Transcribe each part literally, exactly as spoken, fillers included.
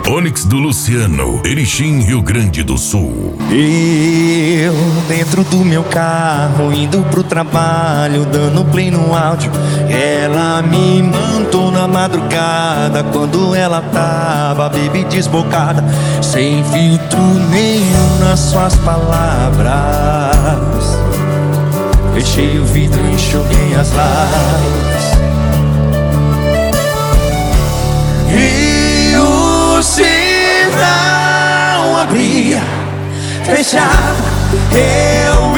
Onyx do Luciano, Erechim, Rio Grande do Sul. Eu, dentro do meu carro, indo pro trabalho, dando play no áudio. Ela me mandou na madrugada, quando ela tava, baby, desbocada, sem filtro nenhum nas suas palavras. Fechei o vidro e enxuguei as lágrimas. E o sinal abria, fechava, eu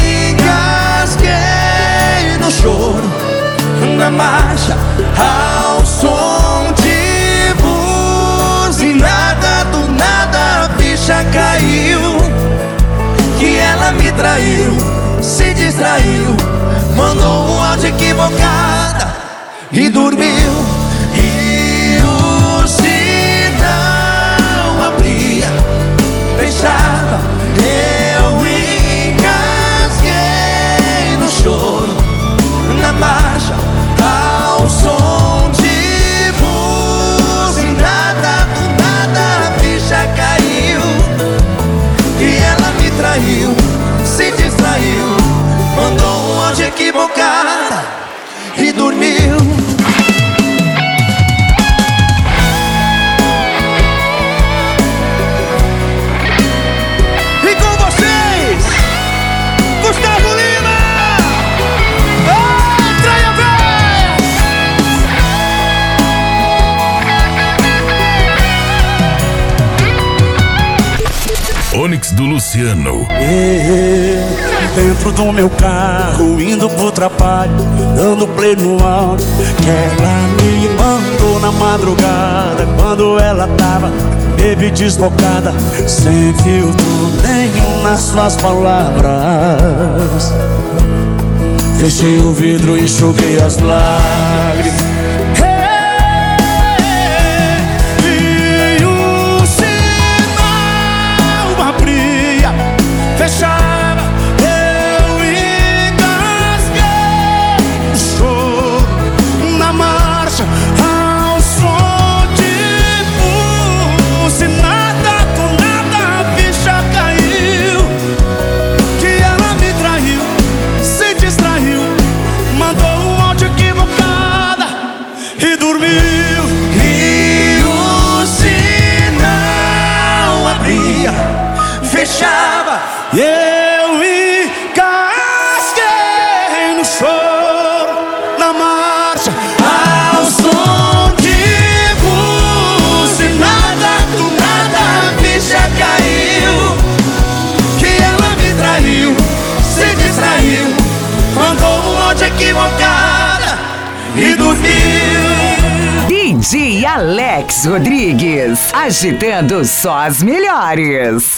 engasguei no choro, na marcha, ao som de buzinada. Do nada a ficha caiu, que ela me traiu, se distraiu, mandou um áudio equivocada e dormiu. E o sinal abria, fechava, eu engasguei no choro, na marcha, ao som de buzinada. Do nada a ficha caiu, que ela me traiu, se distraiu, mandou um áudio equivocada e dormiu. E com vocês, Gustavo Lima! Oh, traia véia! Onyx do Luciano. Eu, dentro do meu carro, indo pro trabalho, dando play no áudio, que ela me mandou na madrugada, quando ela tava, baby, desbocada, sem filtro nenhum nas suas palavras. Fechei o vidro e enxuguei as lágrimas. Fechava, eu engasguei no choro, na marcha, ao som de buzinada. Do nada a ficha caiu, que ela me traiu, se distraiu, mandou um áudio equivocada e dormiu. E o sinal abria, fechava, E eu engasguei no choro, na marcha, ao som de buzinada. Do nada a ficha caiu, que ela me traiu, se distraiu, mandou um áudio equivocada e dormiu. D J Alex Rodrigues, agitando só as melhores.